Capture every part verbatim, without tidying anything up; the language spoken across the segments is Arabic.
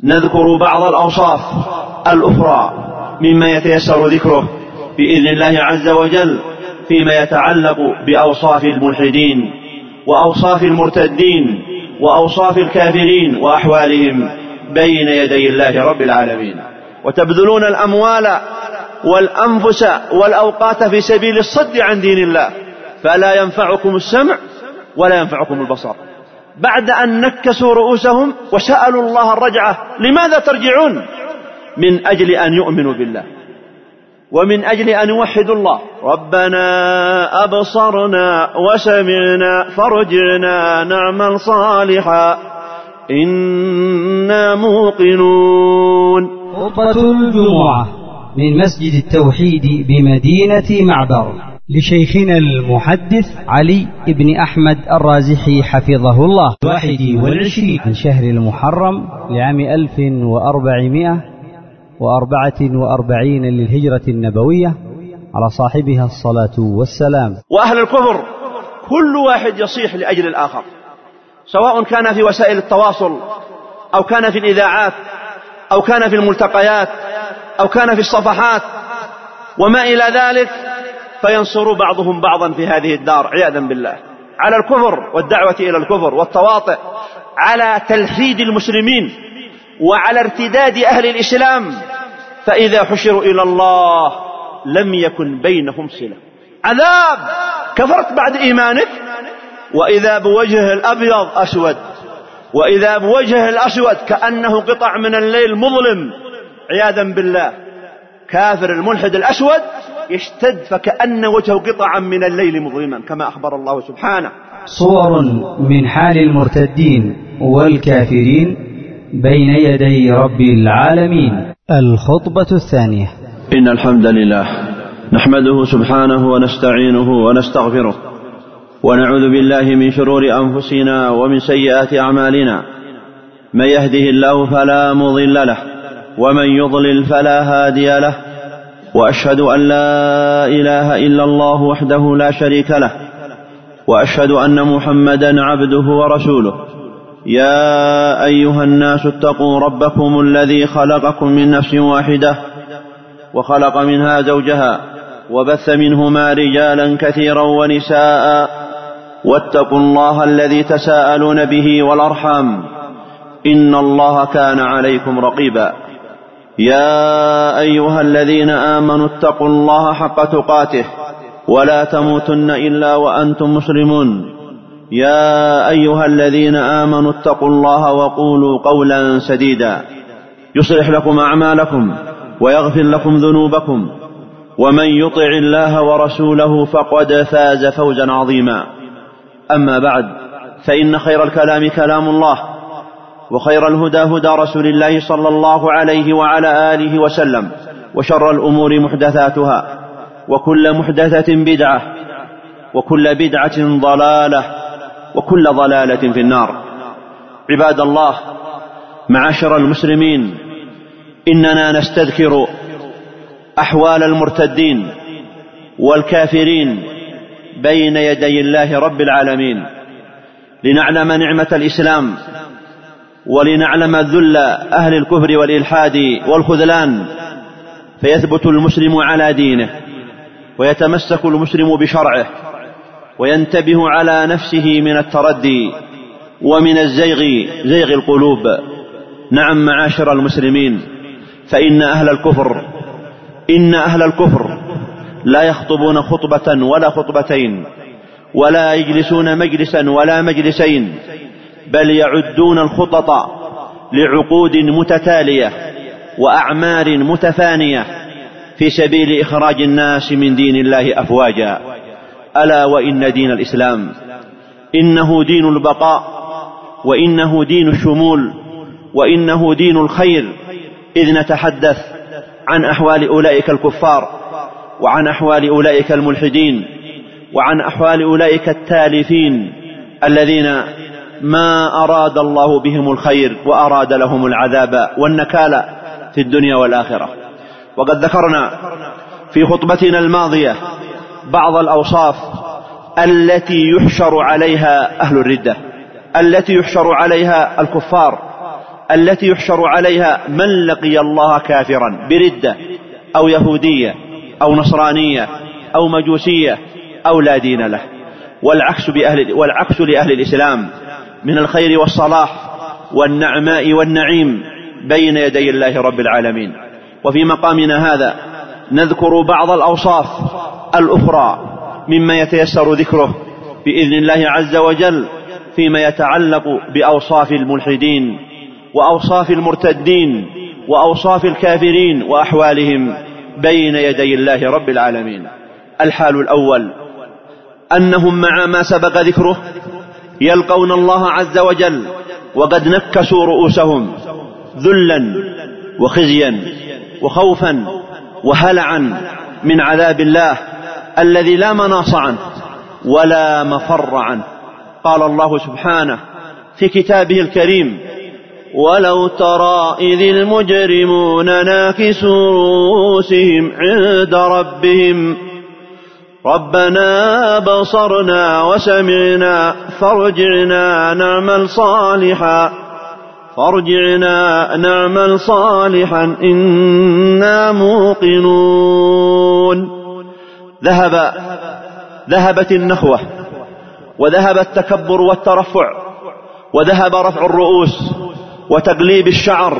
نذكر بعض الأوصاف الأخرى مما يتيسر ذكره بإذن الله عز وجل فيما يتعلق بأوصاف الملحدين وأوصاف المرتدين وأوصاف الكافرين وأحوالهم بين يدي الله رب العالمين. وتبذلون الأموال والأنفس والأوقات في سبيل الصد عن دين الله، فلا ينفعكم السمع ولا ينفعكم البصر. بعد أن نكسوا رؤوسهم وسألوا الله الرجعة، لماذا ترجعون؟ من أجل أن يؤمنوا بالله ومن أجل أن يوحدوا الله. ربنا أبصرنا وسمعنا فارجعنا نعمل صالحا إنا موقنون. خطبة الجمعة من مسجد التوحيد بمدينة معبر لشيخنا المحدث علي بن أحمد الرازحي حفظه الله، واحد والعشرين من شهر المحرم لعام ألف وأربعمائة وأربعة وأربعين للهجرة النبوية، على صاحبها الصلاة والسلام. وأهل الكفر كل واحد يصيح لأجل الآخر، سواء كان في وسائل التواصل أو كان في الإذاعات أو كان في الملتقيات أو كان في الصفحات وما إلى ذلك، فينصر بعضهم بعضا في هذه الدار عياذا بالله على الكفر والدعوة إلى الكفر والتواطئ، على تلحيد المسلمين وعلى ارتداد أهل الإسلام. فإذا حشروا إلى الله لم يكن بينهم صلة. عذاب، كفرت بعد إيمانك، وإذا بوجه الأبيض أسود، وإذا بوجه الأسود كأنه قطع من الليل مظلم عياذا بالله. كافر الملحد الأسود يشتد فكأن وجهه قطعا من الليل مظلما كما أخبر الله سبحانه. صور من حال المرتدين والكافرين بين يدي رب العالمين. الخطبة الثانية. إن الحمد لله نحمده سبحانه ونستعينه ونستغفره ونعوذ بالله من شرور أنفسنا ومن سيئات أعمالنا، من يهده الله فلا مضل له ومن يضلل فلا هادي له، وأشهد أن لا إله إلا الله وحده لا شريك له، وأشهد أن محمدا عبده ورسوله. يا أيها الناس اتقوا ربكم الذي خلقكم من نفس واحدة وخلق منها زوجها وبث منهما رجالا كثيرا ونساء، واتقوا الله الذي تساءلون به والأرحام إن الله كان عليكم رقيبا. يا أيها الذين آمنوا اتقوا الله حق تقاته ولا تموتن إلا وأنتم مسلمون. يا أيها الذين آمنوا اتقوا الله وقولوا قولا سديدا يصلح لكم أعمالكم ويغفر لكم ذنوبكم، ومن يطع الله ورسوله فقد فاز فوزا عظيما. أما بعد، فإن خير الكلام كلام الله، وخير الهدى هدى رسول الله صلى الله عليه وعلى آله وسلم، وشر الأمور محدثاتها، وكل محدثة بدعة، وكل بدعة ضلالة، وكل ضلالة في النار. عباد الله، معاشر المسلمين، إننا نستذكر أحوال المرتدين والكافرين بين يدي الله رب العالمين، لنعلم نعمة الإسلام ولنعلم ذل أهل الكفر والإلحاد والخذلان، فيثبت المسلم على دينه ويتمسك المسلم بشرعه وينتبه على نفسه من التردي ومن الزيغ زيغ القلوب. نعم معاشر المسلمين، فإن أهل الكفر إن أهل الكفر لا يخطبون خطبة ولا خطبتين، ولا يجلسون مجلسا ولا مجلسين، بل يعدون الخطط لعقود متتالية وأعمار متفانية في سبيل إخراج الناس من دين الله أفواجا. ألا وإن دين الإسلام إنه دين البقاء، وإنه دين الشمول، وإنه دين الخير، إذ نتحدث عن أحوال أولئك الكفار، وعن أحوال أولئك الملحدين، وعن أحوال أولئك التالفين الذين ما أراد الله بهم الخير وأراد لهم العذاب والنكال في الدنيا والآخرة. وقد ذكرنا في خطبتنا الماضية بعض الأوصاف التي يحشر عليها أهل الردة، التي يحشر عليها الكفار، التي يحشر عليها من لقي الله كافرا بردة أو يهودية أو نصرانية أو مجوسية أو لا دين له، والعكس, بأهل والعكس لأهل الإسلام من الخير والصلاح والنعماء والنعيم بين يدي الله رب العالمين. وفي مقامنا هذا نذكر بعض الأوصاف الأخرى مما يتيسر ذكره بإذن الله عز وجل فيما يتعلق بأوصاف الملحدين وأوصاف المرتدين وأوصاف الكافرين وأحوالهم بين يدي الله رب العالمين. الحال الأول أنهم مع ما سبق ذكره يلقون الله عز وجل وقد نكسوا رؤوسهم ذلا وخزيا وخوفا وهلعا من عذاب الله الذي لا مناص عنه ولا مفر عنه. قال الله سبحانه في كتابه الكريم: ولو ترى إذ المجرمون ناكسوا رؤوسهم عند ربهم ربنا بصرنا وسمعنا فارجعنا نعمل صالحا فارجعنا نعمل صالحا إنا موقنون. ذهب ذهبت النخوة وذهب التكبر والترفع وذهب رفع الرؤوس وتقليب الشعر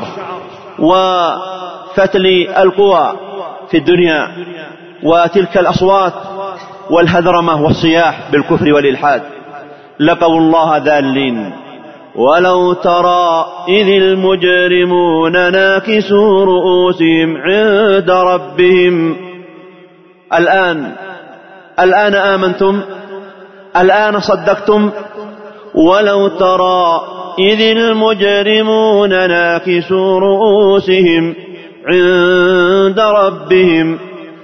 وفتل القوى في الدنيا وتلك الأصوات والهذرمة والصياح بالكفر والإلحاد. لقوا الله ذالين. ولو ترى إذ المجرمون ناكسوا رؤوسهم عند ربهم. الآن الآن آمنتم؟ الآن صدقتم؟ ولو ترى إذ المجرمون ناكسوا رؤوسهم عند ربهم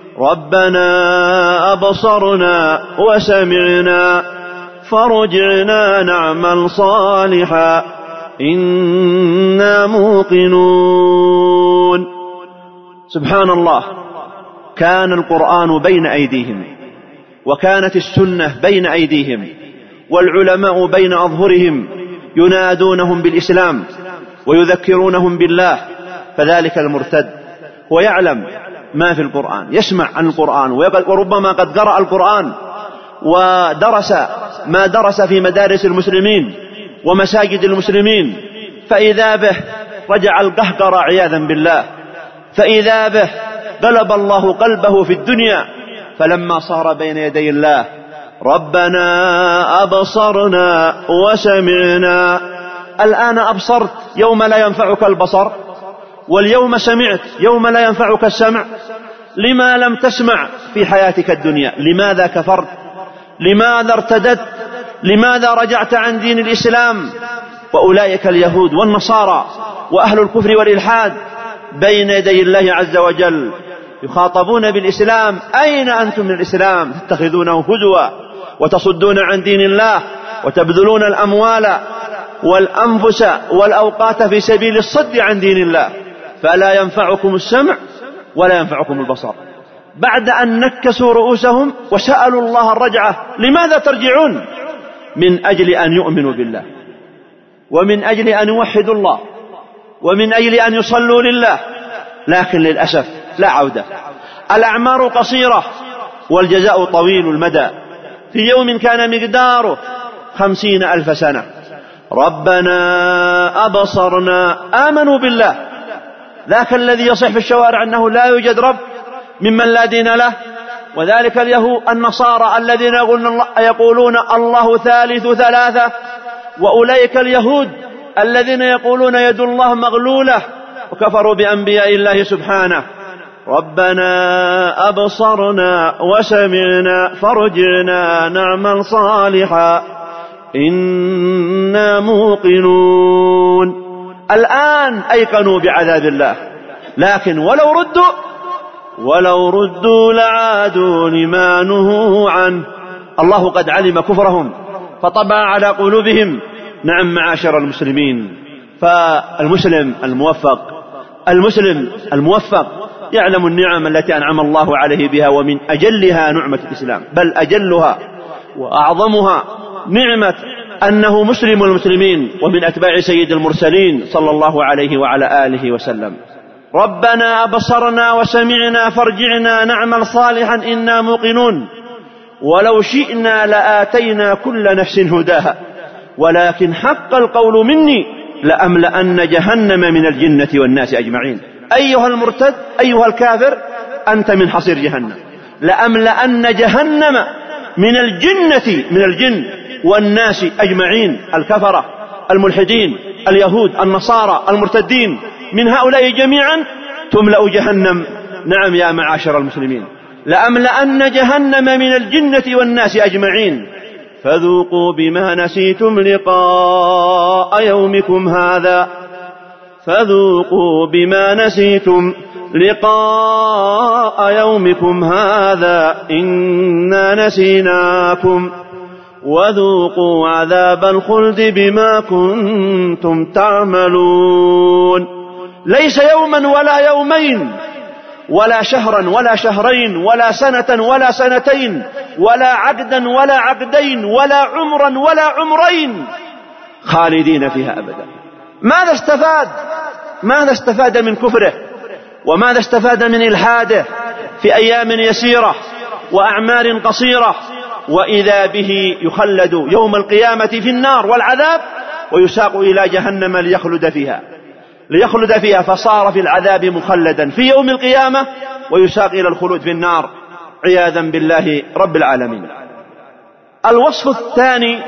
ربنا أبصرنا وسمعنا فارجعنا نعمل صالحا إنا موقنون. سبحان الله، كان القرآن بين أيديهم وكانت السنة بين أيديهم والعلماء بين أظهرهم ينادونهم بالإسلام ويذكرونهم بالله، فذلك المرتد هو يعلم ما في القرآن، يسمع عن القرآن وربما قد قرأ القرآن ودرس ما درس في مدارس المسلمين ومساجد المسلمين، فإذا به رجع القهقر عياذا بالله، فإذا به قلب الله قلبه في الدنيا، فلما صار بين يدي الله ربنا أبصرنا وسمعنا. الآن أبصرت يوم لا ينفعك البصر، واليوم سمعت يوم لا ينفعك السمع. لما لم تسمع في حياتك الدنيا؟ لماذا كفرت؟ لماذا ارتدت؟ لماذا رجعت عن دين الإسلام؟ وأولئك اليهود والنصارى وأهل الكفر والإلحاد بين يدي الله عز وجل يخاطبون بالإسلام: أين أنتم من الإسلام؟ تتخذونه هزوا وتصدون عن دين الله وتبذلون الأموال والأنفس والأوقات في سبيل الصد عن دين الله، فلا ينفعكم السمع ولا ينفعكم البصر. بعد أن نكسوا رؤوسهم وسألوا الله الرجعة: لماذا ترجعون؟ من أجل أن يؤمنوا بالله، ومن أجل أن يوحدوا الله، ومن أجل أن يصلوا لله، لكن للأسف لا عودة. الأعمار قصيرة والجزاء طويل المدى. في يوم كان مقداره خمسين ألف سنة. ربنا أبصرنا، آمنوا بالله، ذاك الذي يصح في الشوارع أنه لا يوجد رب ممن لا دين له، وذلك اليهود النصارى الذين يقولون الله ثالث ثلاثة، وأولئك اليهود الذين يقولون يد الله مغلولة وكفروا بأنبياء الله سبحانه. ربنا أبصرنا وسمعنا فارجعنا نعمل صالحا إنا موقنون. الآن أيقنوا بعذاب الله، لكن ولو ردوا ولو ردوا لعادوا لما نهوا عنه. الله قد علم كفرهم فطبع على قلوبهم. نعم معاشر المسلمين، فالمسلم الموفق المسلم الموفق يعلم النعم التي أنعم الله عليه بها، ومن أجلها نعمة الإسلام، بل أجلها وأعظمها نعمة أنه مسلم المسلمين ومن أتباع سيد المرسلين صلى الله عليه وعلى آله وسلم. ربنا أبصرنا وسمعنا فارجعنا نعمل صالحا إنا موقنون ولو شئنا لآتينا كل نفس هداها ولكن حق القول مني لأملأن جهنم من الجنة والناس أجمعين. أيها المرتد أيها الكافر أنت من حصير جهنم. لأملأن جهنم من الجنة من الجن والناس أجمعين، الكفرة الملحدين اليهود النصارى المرتدين، من هؤلاء جميعا تملأ جهنم. نعم يا معاشر المسلمين، لأملأن جهنم من الجنة والناس أجمعين. فذوقوا بما نسيتم لقاء يومكم هذا فذوقوا بما نسيتم لقاء يومكم هذا إنا نسيناكم وذوقوا عذاب الخلد بما كنتم تعملون. ليس يوما ولا يومين ولا شهرا ولا شهرين ولا سنة ولا سنتين ولا عقدا ولا عقدين ولا عمرا ولا عمرين خالدين فيها أبدا. ماذا استفاد؟ ماذا استفاد من كفره؟ وماذا استفاد من إلحاده في أيام يسيرة وأعمار قصيرة؟ وإذا به يخلد يوم القيامة في النار والعذاب ويساق إلى جهنم ليخلد فيها ليخلد فيها فصار في العذاب مخلدا في يوم القيامة ويساق إلى الخلود في النار عياذا بالله رب العالمين. الوصف الثاني،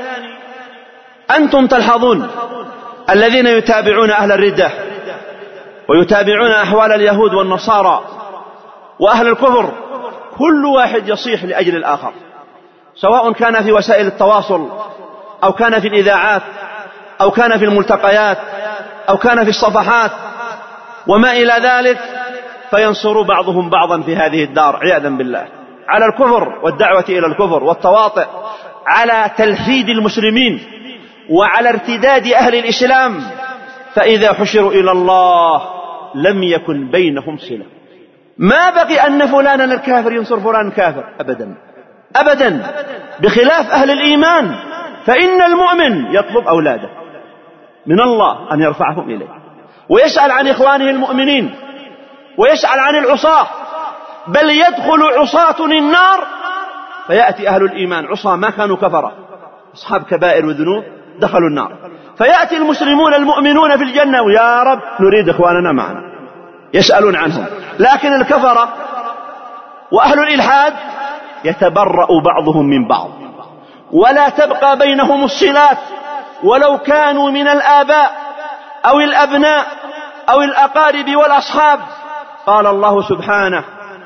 أنتم تلحظون الذين يتابعون أهل الردة ويتابعون أحوال اليهود والنصارى وأهل الكفر، كل واحد يصيح لأجل الآخر، سواء كان في وسائل التواصل أو كان في الإذاعات أو كان في الملتقيات أو كان في الصفحات وما إلى ذلك، فينصر بعضهم بعضا في هذه الدار عياذا بالله على الكفر والدعوة إلى الكفر والتواطئ، على تلحيد المسلمين وعلى ارتداد أهل الإسلام. فإذا حشروا إلى الله لم يكن بينهم صلة. ما بقي أن فلانا الكافر ينصر فلان كافر أبدا أبدا، بخلاف أهل الإيمان، فإن المؤمن يطلب أولاده من الله أن يرفعهم إليه ويسأل عن إخوانه المؤمنين ويسأل عن العصاة، بل يدخل عصاة النار فيأتي أهل الإيمان عصاة ما كانوا كفرة أصحاب كبائر وذنوب دخلوا النار، فيأتي المسلمون المؤمنون في الجنة ويا رب نريد إخواننا معنا يسألون عنهم. لكن الكفرة وأهل الإلحاد يتبرأ بعضهم من بعض ولا تبقى بينهم الصلات ولو كانوا من الآباء أو الأبناء أو الأقارب والأصحاب. قال الله سبحانه: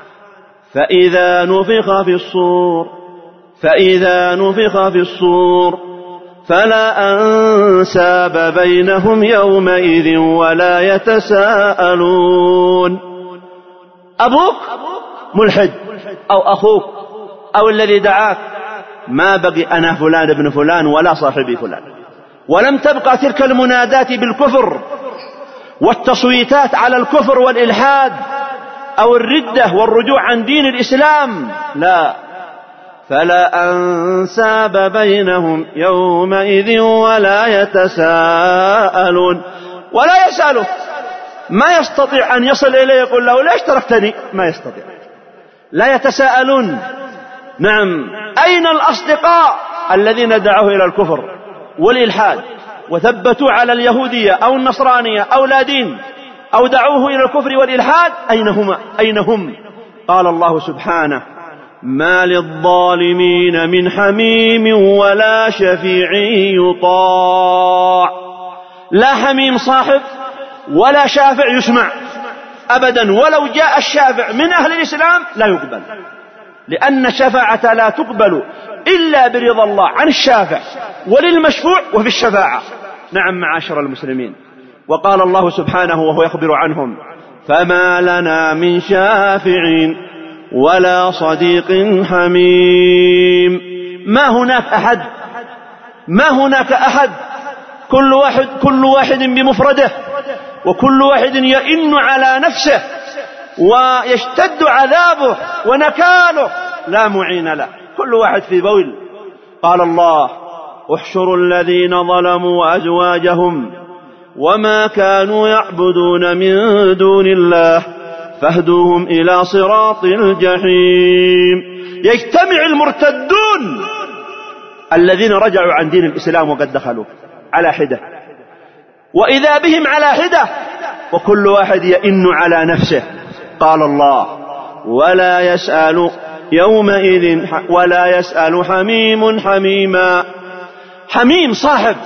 فإذا نفخ في الصور فإذا نفخ في الصور فلا أنساب بينهم يومئذ ولا يتساءلون. أبوك ملحد أو أخوك أو الذي دعاك ما بقي أنا فلان ابن فلان ولا صاحبي فلان، ولم تبقى تلك المنادات بالكفر والتصويتات على الكفر والإلحاد أو الردة والرجوع عن دين الإسلام، لا. فلا أنساب بينهم يومئذ ولا يتساءلون. ولا يسأله، ما يستطيع أن يصل إليه يقول له ليش تركتني، ما يستطيع. لا يتساءلون. نعم، أين الأصدقاء الذين دعوه إلى الكفر والإلحاد وثبتوا على اليهودية أو النصرانية أو لا دين أو دعوه إلى الكفر والإلحاد؟ أين هم؟ أين هم؟ قال الله سبحانه: ما للظالمين من حميم ولا شفيع يطاع. لا حميم صاحب ولا شافع يسمع أبدا، ولو جاء الشافع من أهل الإسلام لا يقبل، لأن الشفاعة لا تقبل إلا برضا الله عن الشافع وللمشفوع وفي الشفاعة. نعم معاشر المسلمين. وقال الله سبحانه وهو يخبر عنهم: فما لنا من شافعين ولا صديق حميم. ما هناك أحد ما هناك أحد كل واحد كل واحد بمفرده، وكل واحد يئن على نفسه ويشتد عذابه ونكاله، لا معين له، كل واحد في بول. قال الله: احشروا الذين ظلموا وأزواجهم وما كانوا يعبدون من دون الله فاهدوهم إلى صراط الجحيم. يجتمع المرتدون الذين رجعوا عن دين الإسلام وقد دخلوا على حدة، وإذا بهم على حدة وكل واحد يئن على نفسه. قال الله: ولا يسأل يومئذ ولا يسأل حميم حميما. حميم صاحب.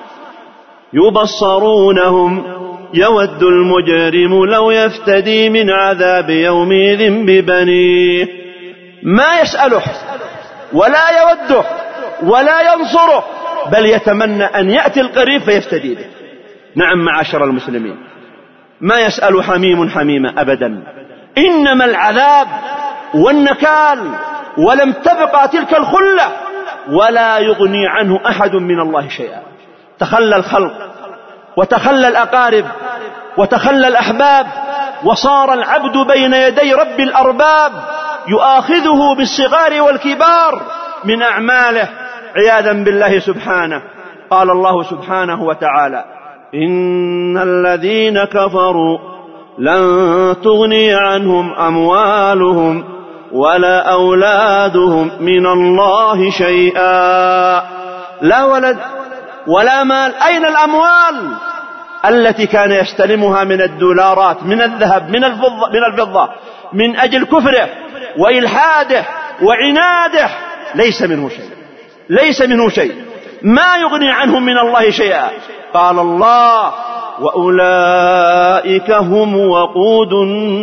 يبصرونهم يود المجرم لو يفتدي من عذاب يومئذ ببنيه. ما يسأله ولا يوده ولا ينصره، بل يتمنى أن يأتي القريب فيفتدي به. نعم معاشر المسلمين، ما يسأل حميم حميما أبدا، إنما العذاب والنكال، ولم تبقى تلك الخلة ولا يغني عنه أحد من الله شيئا. تخلى الخلق وتخلى الأقارب وتخلى الأحباب، وصار العبد بين يدي رب الأرباب يؤاخذه بالصغار والكبار من أعماله عياذا بالله سبحانه. قال الله سبحانه وتعالى: إن الذين كفروا لن تغني عنهم أموالهم ولا أولادهم من الله شيئا. لا ولد ولا مال. أين الأموال التي كان يستلمها من الدولارات، من الذهب، من الفضة، من الفضة من أجل كفره وإلحاده وعناده؟ ليس منه شيء، ليس منه شيء، ما يغني عنهم من الله شيئا. قال الله: وأولئك هم وقود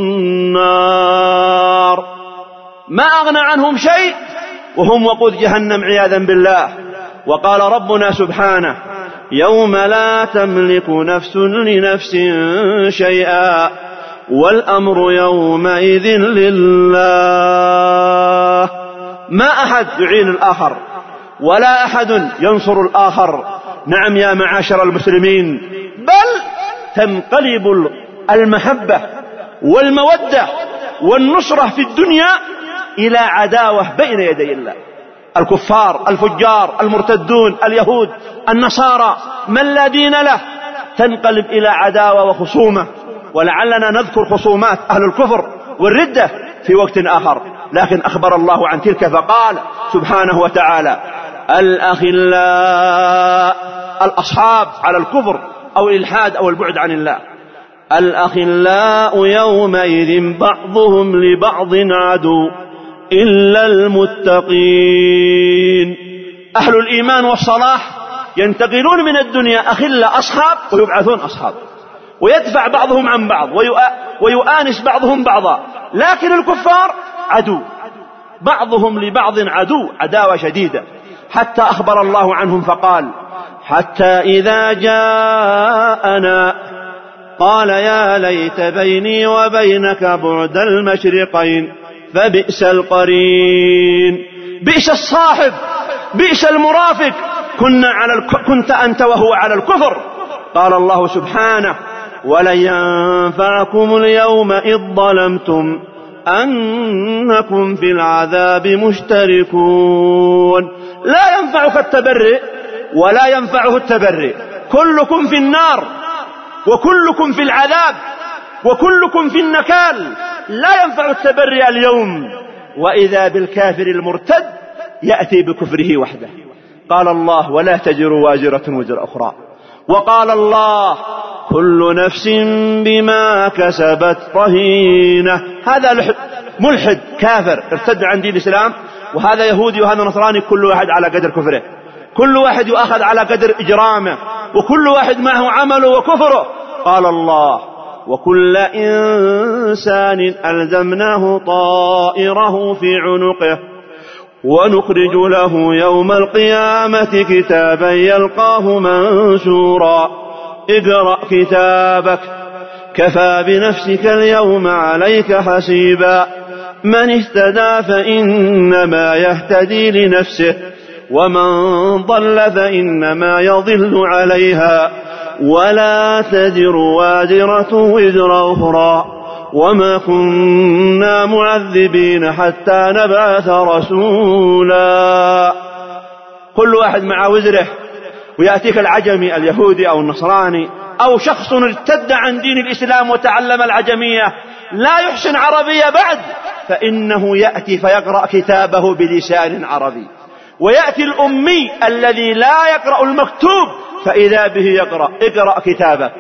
النار. ما أغنى عنهم شيء وهم وقود جهنم عياذا بالله. وقال ربنا سبحانه: يوم لا تملك نفس لنفس شيئا والأمر يومئذ لله. ما أحد يعين الآخر ولا أحد ينصر الآخر. نعم يا معاشر المسلمين، بل تنقلب المحبة والمودة والنصرة في الدنيا إلى عداوة بين يدي الله. الكفار، الفجار، المرتدون، اليهود، النصارى، من لا دين له، تنقلب إلى عداوة وخصومة. ولعلنا نذكر خصومات أهل الكفر والردة في وقت آخر، لكن أخبر الله عن تلك فقال سبحانه وتعالى: الأخلاء، الأصحاب على الكفر أو الإلحاد أو البعد عن الله. الأخلاء يومئذ بعضهم لبعض عدو إلا المتقين. أهل الإيمان والصلاح ينتقلون من الدنيا أخلاء أصحاب ويبعثون أصحاب، ويدفع بعضهم عن بعض ويؤانس بعضهم بعضا. لكن الكفار عدو، بعضهم لبعض عدو، عداوة شديدة. حتى أخبر الله عنهم فقال: حتى إذا جاءنا قال يا ليت بيني وبينك بعد المشرقين فبئس القرين. بئس الصاحب، بئس المرافق. كنا على الك... كنت أنت وهو على الكفر. قال الله سبحانه: ولن ينفعكم اليوم إذ ظلمتم أنكم في العذاب مشتركون. لا ينفعك التبرئ ولا ينفعه التبرئ، كلكم في النار وكلكم في العذاب وكلكم في النكال. لا ينفع التبرئ اليوم. وإذا بالكافر المرتد يأتي بكفره وحده. قال الله: ولا تزر وازرة وزر أخرى. وقال الله: كل نفس بما كسبت رهينة. هذا ملحد كافر ارتد عن دين الإسلام، وهذا يهودي وهذا نصراني، كل واحد على قدر كفره، كل واحد يؤخذ على قدر إجرامه، وكل واحد معه عمله وكفره. قال الله: وكل إنسان ألزمناه طائره في عنقه ونخرج له يوم القيامة كتابا يلقاه منشورا اقرأ كتابك كفى بنفسك اليوم عليك حسيبا من اهتدى فإنما يهتدي لنفسه ومن ضل فإنما يضل عليها ولا تزر وازرة وزر أخرى وما كنا معذبين حتى نبعث رسولا. كل واحد مع وزره، ويأتيك العجمي اليهودي أو النصراني أو شخص ارتد عن دين الإسلام وتعلم العجمية لا يحسن عربية بعد، فإنه يأتي فيقرأ كتابه بلسان عربي، ويأتي الأمي الذي لا يقرأ المكتوب فإذا به يقرأ اقرأ كتابه.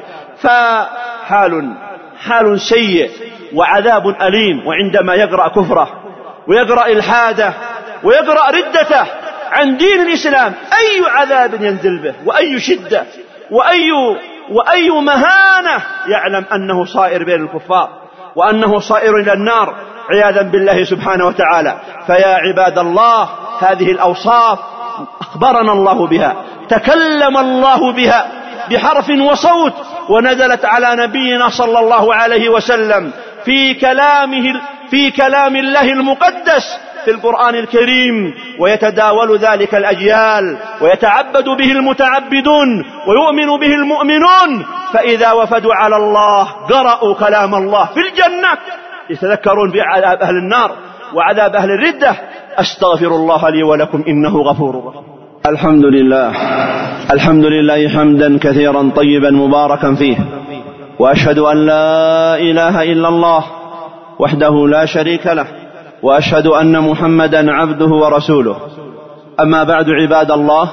فحال حال سيء وعذاب أليم، وعندما يقرأ كفره ويقرأ إلحاده ويقرأ ردته عن دين الإسلام أي عذاب ينزل به وأي شدة وأي, وأي مهانة، يعلم أنه صائر بين الكفار وأنه صائر إلى النار عياذا بالله سبحانه وتعالى. فيا عباد الله، هذه الأوصاف أخبرنا الله بها، تكلم الله بها بحرف وصوت، ونزلت على نبينا صلى الله عليه وسلم في كلامه في كلام الله المقدس في القرآن الكريم، ويتداول ذلك الأجيال ويتعبد به المتعبدون ويؤمن به المؤمنون، فإذا وفدوا على الله قرأوا كلام الله في الجنة يتذكرون بعذاب أهل النار وعذاب أهل الردة. أستغفر الله لي ولكم إنه غفور رحيم. الحمد لله الحمد لله حمدا كثيرا طيبا مباركا فيه، وأشهد أن لا إله إلا الله وحده لا شريك له، وأشهد أن محمدا عبده ورسوله. أما بعد عباد الله،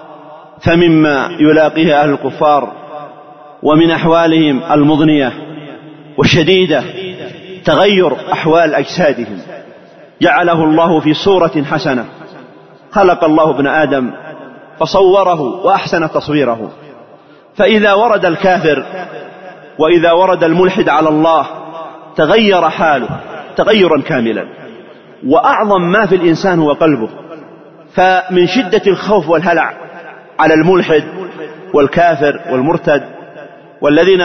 فمما يلاقيه أهل الكفار ومن أحوالهم المضنية والشديدة تغير أحوال أجسادهم، جعله الله في صورة حسنة. خلق الله ابن آدم فصوره وأحسن تصويره، فإذا ورد الكافر وإذا ورد الملحد على الله تغير حاله تغيرا كاملا. وأعظم ما في الإنسان هو قلبه، فمن شدة الخوف والهلع على الملحد والكافر والمرتد والذين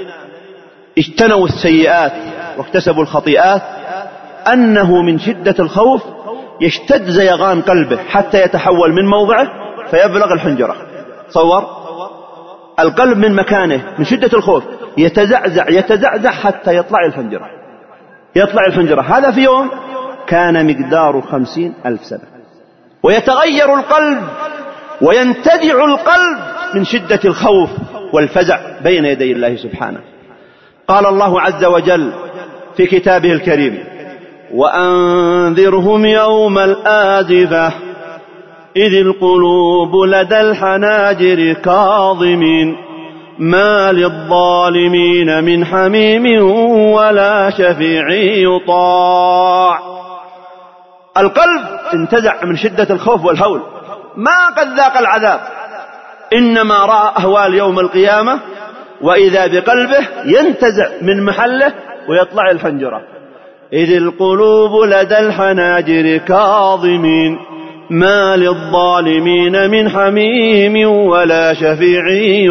اجتنوا السيئات واكتسبوا الخطيئات أنه من شدة الخوف يشتد زيغان قلبه حتى يتحول من موضعه فيبلغ الحنجرة. تصور القلب من مكانه من شدة الخوف يتزعزع يتزعزع حتى يطلع الحنجرة يطلع الحنجرة هذا في يوم كان مقداره خمسين ألف سنة. ويتغير القلب وينتدع القلب من شدة الخوف والفزع بين يدي الله سبحانه. قال الله عز وجل في كتابه الكريم: وأنذرهم يوم الآزفة إذ القلوب لدى الحناجر كاظمين ما للظالمين من حميم ولا شفيع يطاع. القلب انتزع من شدة الخوف والهول، ما قد ذاق العذاب، إنما رأى أهوال يوم القيامة وإذا بقلبه ينتزع من محله ويطلع الحنجرة. إذ القلوب لدى الحناجر كاظمين ما للظالمين من حميم ولا شفيع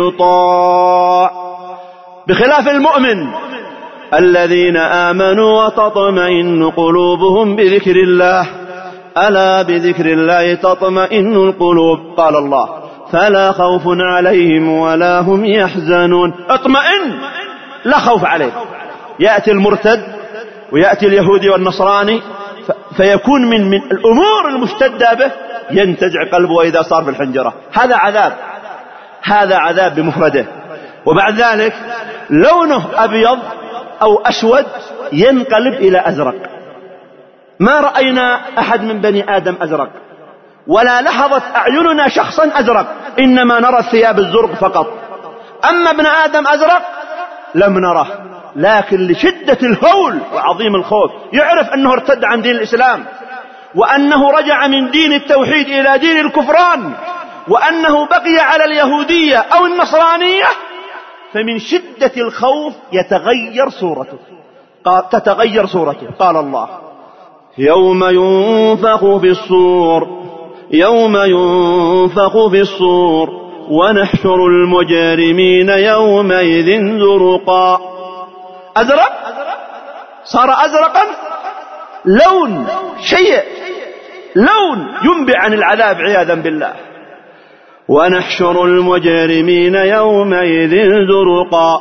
يطاع. بخلاف المؤمن الذين آمنوا وتطمئن قلوبهم بذكر الله، ألا بذكر الله تطمئن القلوب. قال الله: فلا خوف عليهم ولا هم يحزنون. اطمئن، لا خوف عليه. يأتي المرتد ويأتي اليهودي والنصراني فيكون من, من الأمور المشتدة به ينتزع قلبه وإذا صار في الحنجرة. هذا عذاب هذا عذاب بمفرده. وبعد ذلك لونه أبيض أو أسود ينقلب إلى أزرق. ما رأينا أحد من بني آدم أزرق، ولا لحظت أعيننا شخصا أزرق، إنما نرى الثياب الزرق فقط. أما ابن آدم أزرق لم نره، لكن لشدة الهول وعظيم الخوف يعرف أنه ارتد عن دين الإسلام، وأنه رجع من دين التوحيد إلى دين الكفران، وأنه بقي على اليهودية أو النصرانية، فمن شدة الخوف يتغير صورته تتغير صورته. قال الله: يوم ينفخ في الصور يوم ينفخ في الصور ونحشر المجرمين يومئذ زرقا. أزرق، صار أزرقا، لون شيء لون ينبئ عن العذاب عياذا بالله. ونحشر المجرمين يومئذ زرقا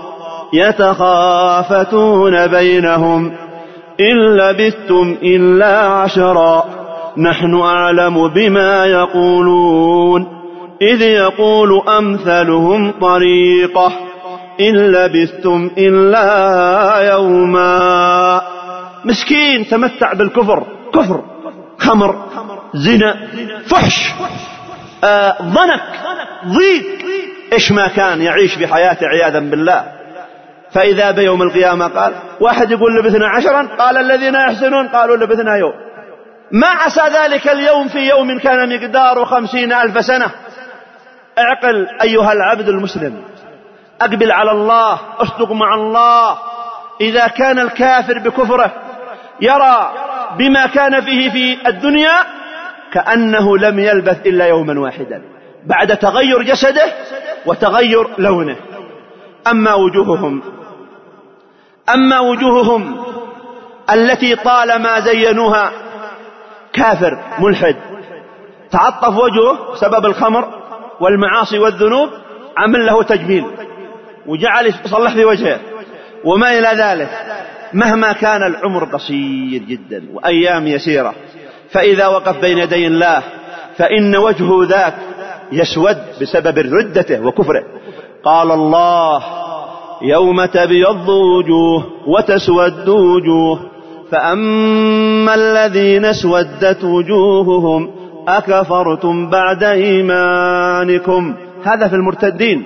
يتخافتون بينهم إن لبثتم إلا عشرا نحن أعلم بما يقولون إذ يقول أمثلهم طريقة إن لبثتم إلا يوما. مسكين تمتع بالكفر، كفر، خمر، زنا، فحش، آه، ضنك، ضيق، إيش ما كان يعيش بحياته عياذا بالله. فإذا بيوم القيامة قال واحد يقول لبثنا عشرا، قال الذين يحسنون قالوا لبثنا يوم. ما عسى ذلك اليوم في يوم كان مقداره خمسين ألف سنة. اعقل أيها العبد المسلم، أقبل على الله، أصدق مع الله. إذا كان الكافر بكفره يرى بما كان فيه في الدنيا كأنه لم يلبث إلا يوما واحدا بعد تغير جسده وتغير لونه. أما وجوههم أما وجوههم التي طالما زينوها كافر ملحد، تعطف وجهه سبب الخمر والمعاصي والذنوب، عمل له تجميل وجعل يصلح في وجهه وما إلى ذلك، مهما كان العمر قصير جدا وأيام يسيرة، فإذا وقف بين يدي الله فإن وجهه ذاك يسود بسبب ردته وكفره. قال الله يوم تبيض وجوه وتسود وجوه فأما الذين اسودت وجوههم أكفرتم بعد إيمانكم، هذا في المرتدين.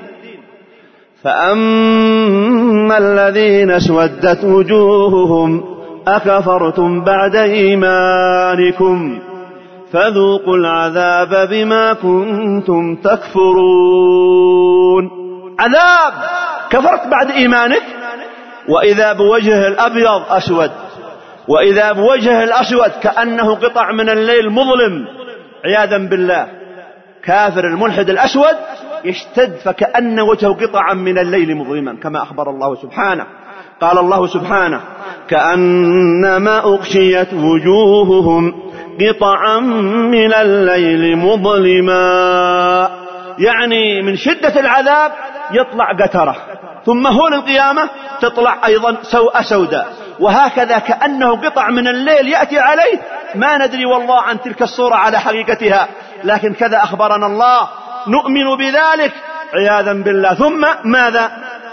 فأما الذين اسودت وجوههم أكفرتم بعد إيمانكم فذوقوا العذاب بما كنتم تكفرون. عذاب، كفرت بعد إيمانك، وإذا بوجه الأبيض أسود، وإذا بوجه الأسود كأنه قطع من الليل مظلم عياذا بالله. كافر الملحد الأسود يشتد فكأن وجهه قطعا من الليل مظلما، كما أخبر الله سبحانه. قال الله سبحانه كأنما أغشيت وجوههم قطعا من الليل مظلما، يعني من شدة العذاب يطلع قترة، ثم هول القيامة تطلع أيضا سوء سوداء، وهكذا كأنه قطع من الليل يأتي عليه. ما ندري والله عن تلك الصورة على حقيقتها، لكن كذا أخبرنا الله، نؤمن بذلك عياذا بالله. ثم ماذا؟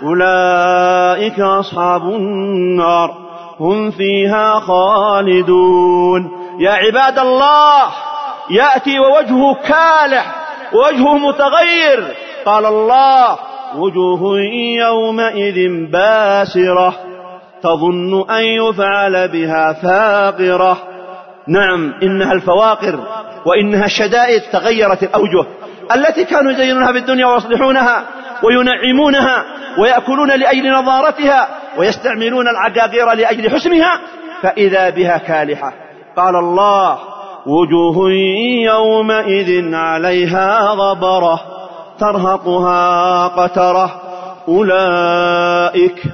أولئك أصحاب النار هم فيها خالدون. يا عباد الله، يأتي ووجهه كالح، وجهه متغير. قال الله وجوه يومئذ باسرة تظن أن يفعل بها فاقرة. نعم، إنها الفواقر وإنها الشدائد. تغيرت الأوجه التي كانوا يزينونها في الدنيا ويصلحونها وينعمونها ويأكلون لأجل نظارتها ويستعملون العقاقير لأجل حسنها، فإذا بها كالحة. قال الله وجوه يومئذ عليها غبرة ترهقها قترة أولئك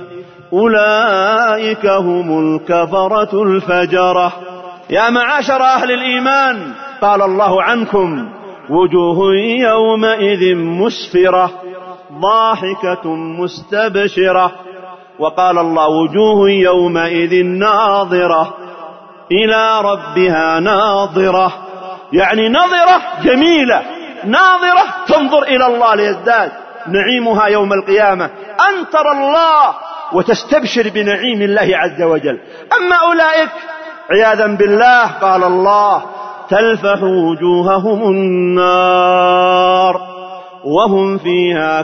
أولئك هم الكفرة الفجرة. يا معاشر أهل الإيمان، قال الله عنكم وجوه يومئذ مسفرة ضاحكة مستبشرة. وقال الله وجوه يومئذ ناظرة إلى ربها ناظرة، يعني نظرة جميلة، ناظرة تنظر إلى الله ليزداد نعيمها يوم القيامة، أن ترى الله وتستبشر بنعيم الله عز وجل. أما أولئك عياذا بالله قال الله تلفح وجوههم النار وهم فيها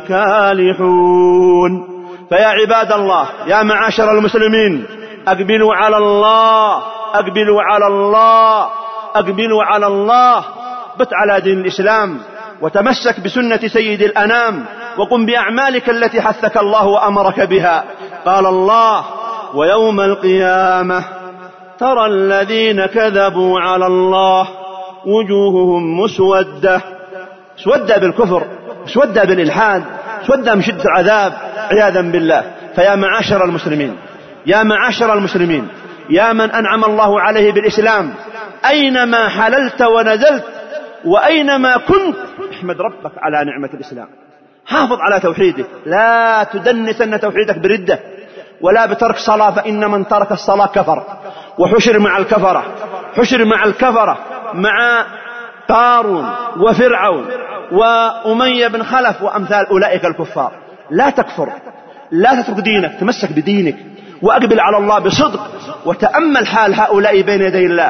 كالحون. فيا عباد الله، يا معاشر المسلمين، أقبلوا على الله، أقبلوا على الله، أقبلوا على الله. بت على دين الإسلام وتمسك بسنة سيد الأنام، وقم بأعمالك التي حثك الله وأمرك بها. قال الله ويوم القيامة ترى الذين كذبوا على الله وجوههم مسودة، مسودة بالكفر، مسودة بالإلحاد، مسودة من شدة العذاب عياذا بالله. فيا معاشر المسلمين، يا معاشر المسلمين، يا من أنعم الله عليه بالإسلام، أينما حللت ونزلت وأينما كنت احمد ربك على نعمة الإسلام. حافظ على توحيدك، لا تدنسن توحيدك بردة ولا بترك صلاة، فإن من ترك الصلاة كفر وحشر مع الكفرة، حشر مع الكفرة مع قارون وفرعون وأمية بن خلف وأمثال أولئك الكفار. لا تكفر، لا تترك دينك، تمسك بدينك وأقبل على الله بصدق وتأمل حال هؤلاء بين يدي الله.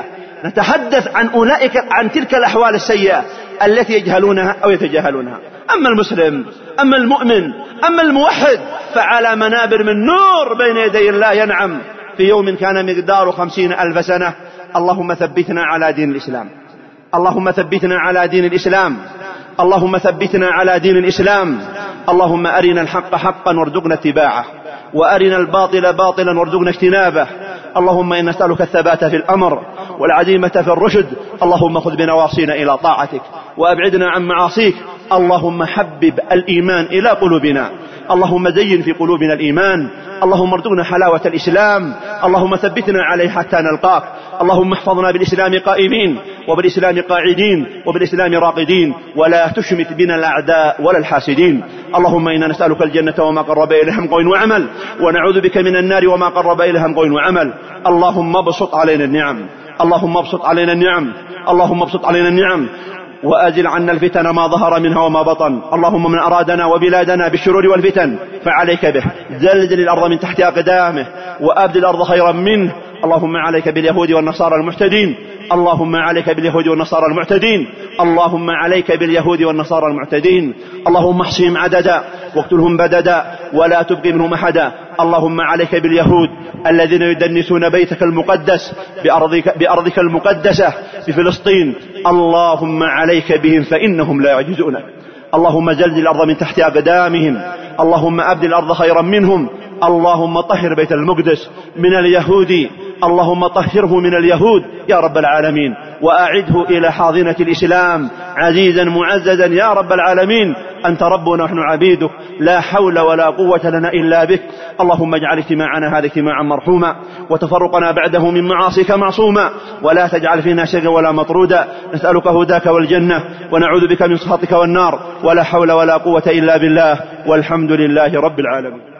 نتحدث عن أولئك، عن تلك الأحوال السيئة التي يجهلونها أو يتجاهلونها. أما المسلم، أما المؤمن، أما الموحد فعلى منابر من نور بين يدي الله ينعم في يوم كان مقداره خمسين ألف سنة. اللهم ثبتنا على دين الإسلام، اللهم ثبتنا على دين الإسلام، اللهم ثبتنا على دين الإسلام. اللهم أرنا الحق حقا وارزقنا اتباعه، وأرنا الباطل باطلا وارزقنا اجتنابه. اللهم إنا نسألك الثبات في الأمر والعزيمة في الرشد. اللهم خذ بنواصينا إلى طاعتك وأبعدنا عن معاصيك. اللهم حبب الإيمان إلى قلوبنا، اللهم زين في قلوبنا الإيمان، اللهم ارزقنا حلاوة الإسلام، اللهم ثبتنا عليه حتى نلقاك. اللهم احفظنا بالإسلام قائمين وبالإسلام قاعدين وبالإسلام راقدين، ولا تشمت بنا الأعداء ولا الحاسدين. اللهم إنا نسألك الجنة وما قرب إليها من قول وعمل، ونعوذ بك من النار وما قرب إليها من قول وعمل. اللهم ابسط علينا النعم، اللهم ابسط علينا النعم، اللهم ابسط علينا النعم، وأزل عنا الفتن ما ظهر منها وما بطن. اللهم من أرادنا وبلادنا بالشرور والفتن فعليك به، زلزل الأرض من تحت أقدامه وأبدل الأرض خيرا منه. اللهم عليك باليهود والنصارى المعتدين، اللهم عليك باليهود والنصارى المعتدين، اللهم عليك باليهود والنصارى المعتدين. اللهم احصهم عددا واقتلهم بددا ولا تبقي منهم أحدا. اللهم عليك باليهود الذين يدنسون بيتك المقدس بأرضك, بأرضك المقدسة بفلسطين. اللهم عليك بهم فإنهم لا يعجزونك. اللهم زلزل الأرض من تحت أقدامهم، اللهم أبدل الأرض خيرا منهم. اللهم طهر بيت المقدس من اليهود، اللهم طهره من اليهود يا رب العالمين، وأعده إلى حاضنة الإسلام عزيزا معززا يا رب العالمين. أنت ربنا ونحن عبيدك، لا حول ولا قوة لنا إلا بك. اللهم اجعل اجتماعنا هذا اجتماعا مرحوما، وتفرقنا بعده من معاصيك معصوما، ولا تجعل فينا شيئا ولا مطرودا. نسألك هداك والجنة، ونعوذ بك من سخطك والنار، ولا حول ولا قوة إلا بالله، والحمد لله رب العالمين.